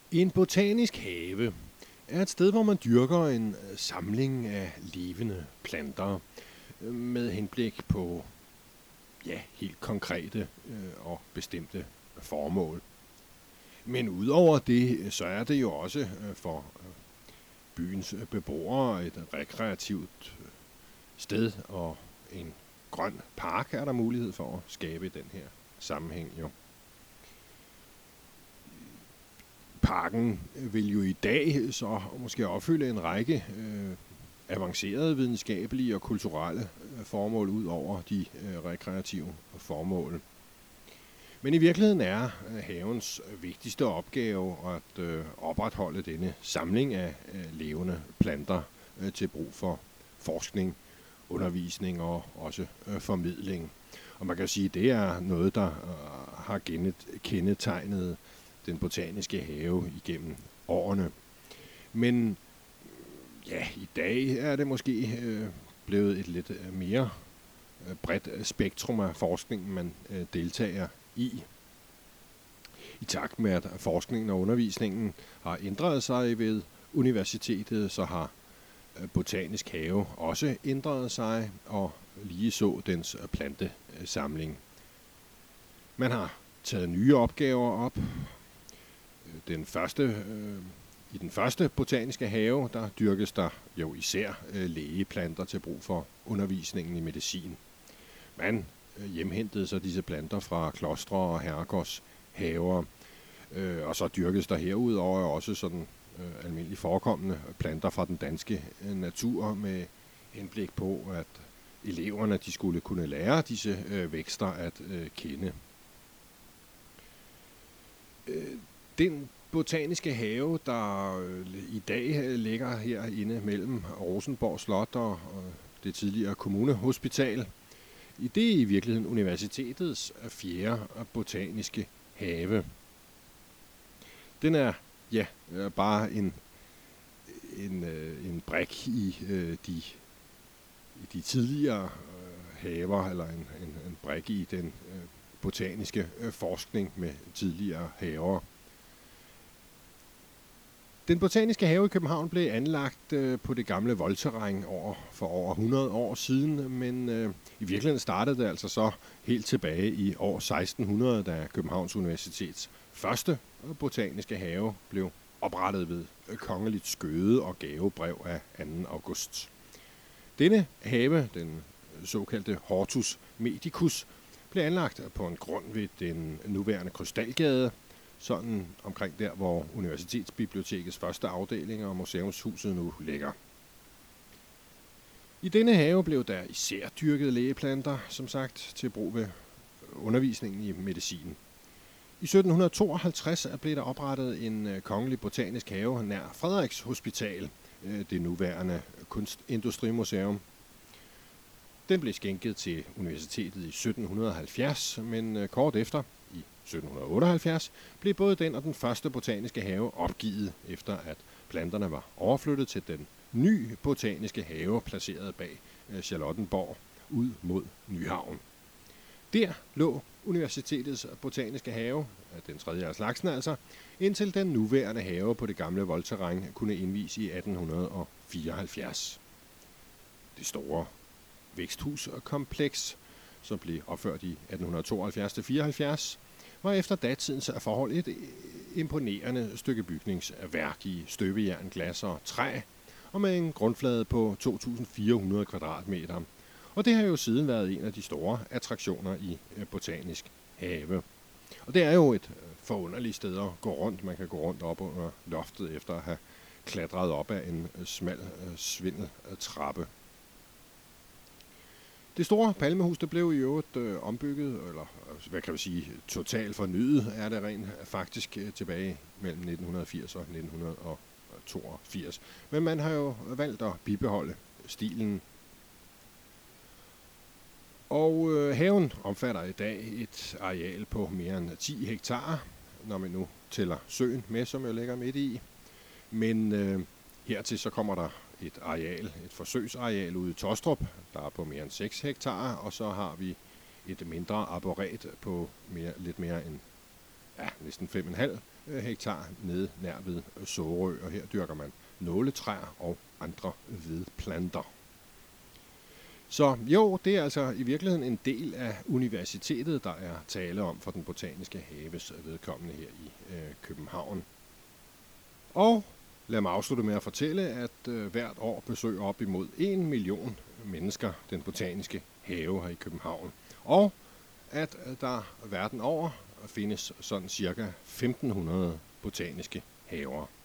En botanisk have er et sted, hvor man dyrker en samling af levende planter med henblik på helt konkrete og bestemte formål. Men udover det, så er det jo også for byens beboere et rekreativt sted, og en grøn park er der mulighed for at skabe den her sammenhæng jo. Parken vil jo i dag så måske opfylde en række avancerede videnskabelige og kulturelle formål ud over de rekreative formål. Men i virkeligheden er havens vigtigste opgave at opretholde denne samling af levende planter til brug for forskning, undervisning og også formidling. Og man kan sige, at det er noget, der har kendetegnet den botaniske have igennem årene. Men i dag er det måske blevet et lidt mere bredt spektrum af forskning, man deltager i. I takt med, at forskningen og undervisningen har ændret sig ved universitetet, så har botanisk have også ændret sig, og ligeså dens plantesamling. Man har taget nye opgaver op. I den første botaniske have, der dyrkes der jo især lægeplanter til brug for undervisningen i medicin. Man hjemhentede så disse planter fra klostre og herregårds haver, og så dyrkes der herudover også sådan almindeligt forekommende planter fra den danske natur med henblik på, at eleverne de skulle kunne lære disse vækster at kende. Den botaniske have, der i dag ligger herinde mellem Rosenborg Slot og det tidligere kommunehospital, det er i virkeligheden universitetets 4. botaniske have. Den er bare en brik i de tidligere haver, eller en brik i den botaniske forskning med tidligere haver. Den botaniske have i København blev anlagt på det gamle voldterræn for over 100 år siden, men i virkeligheden startede det altså så helt tilbage i år 1600, da Københavns Universitets første botaniske have blev oprettet ved kongeligt skøde og gavebrev af 2. august. Denne have, den såkaldte Hortus Medicus, blev anlagt på en grund ved den nuværende Krystalgade, sådan omkring der, hvor Universitetsbibliotekets første afdeling og museumshuset nu ligger. I denne have blev der især dyrket lægeplanter, som sagt, til brug ved undervisningen i medicin. I 1752 blev der oprettet en kongelig botanisk have nær Frederiks Hospital, det nuværende Kunstindustrimuseum. Den blev skænket til universitetet i 1770, men kort efter, i 1778, blev både den og den første botaniske have opgivet, efter at planterne var overflyttet til den nye botaniske have, placeret bag Charlottenborg ud mod Nyhavn. Der lå universitetets botaniske have, den tredje af slagsen altså, indtil den nuværende have på det gamle voldterræn kunne indvies i 1874. Det store væksthuskompleks, som blev opført i 1872-74, var efter datidens forhold et imponerende stykke bygningsværk i støbejern, glas og træ, og med en grundflade på 2.400 kvadratmeter. Og det har jo siden været en af de store attraktioner i botanisk have. Og det er jo et forunderligt sted at gå rundt. Man kan gå rundt op under loftet efter at have klatret op ad en smal svindeltrappe. Det store palmehus, det blev i øvrigt ombygget, eller hvad kan vi sige, totalt fornyet er det rent faktisk tilbage mellem 1980 og 1982. Men man har jo valgt at bibeholde stilen. Og haven omfatter i dag et areal på mere end 10 hektar, når man nu tæller søen med, som jo ligger midt i. Men hertil så kommer der et forsøgsareal ude i Tostrup, der er på mere end 6 hektar, og så har vi et mindre arboret på lidt mere end næsten 5,5 hektar nede nær ved Sorø, og her dyrker man nåletræer og andre vedplanter. Så jo, det er altså i virkeligheden en del af universitetet, der er tale om for den botaniske haves vedkommende her i København. Og lad mig afslutte med at fortælle, at hvert år besøger op imod 1 million mennesker den botaniske have her i København. Og at der verden over findes sådan cirka 1500 botaniske haver.